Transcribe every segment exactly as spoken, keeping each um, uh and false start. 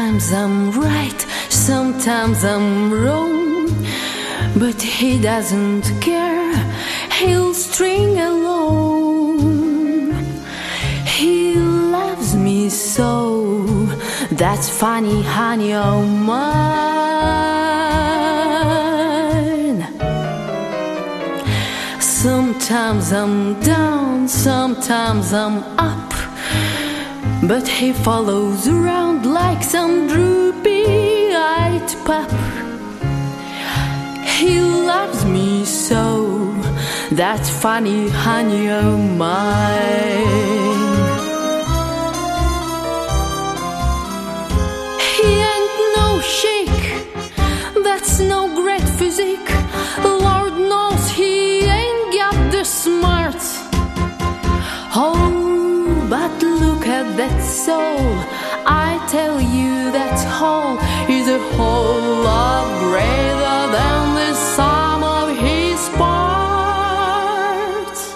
Sometimes I'm right, sometimes I'm wrong, but he doesn't care, he'll string along. He loves me so, that's funny, honey, oh mine. Sometimes I'm down, sometimes I'm up, but he follows around like some droopy-eyed pup. He loves me so, that's funny, honey, oh mine. He ain't no chic, that's no great physique. Lord knows he ain't got the smarts. Oh, but look at that soul, I tell you that whole is a whole lot greater than the sum of his parts.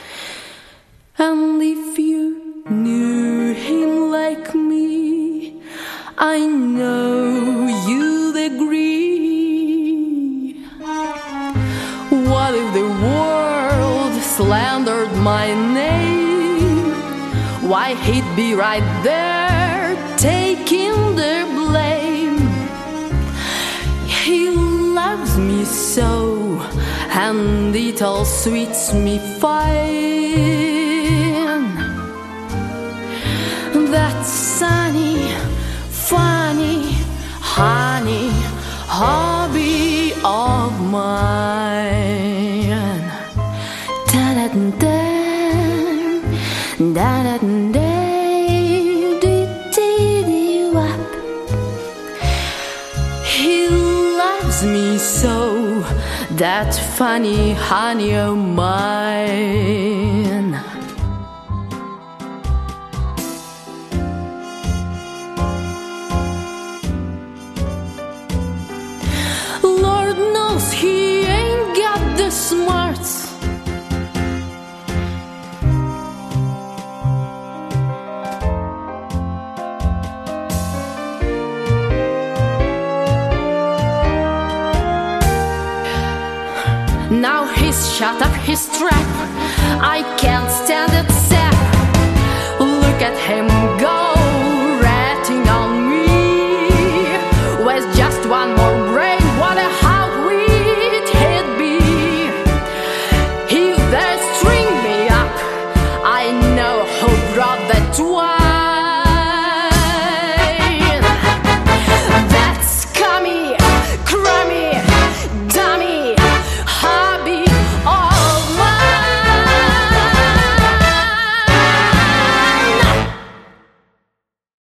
And if you knew him like me, I know you'd agree. What if the world slandered my name? Why, he'd be right there taking the blame. He loves me so, and it all suits me fine. That sunny, funny, honey, hobby of mine. Da-da-da-da. Da da da da. He loves me so, that funny honey of mine. Lord knows he ain't got the smarts. Now he's shut up his trap, I can't stand it, Seth. Look at him go, ratting on me. With just one more brain, what a how we'd he'd be. If they string me up, I know who brought that one.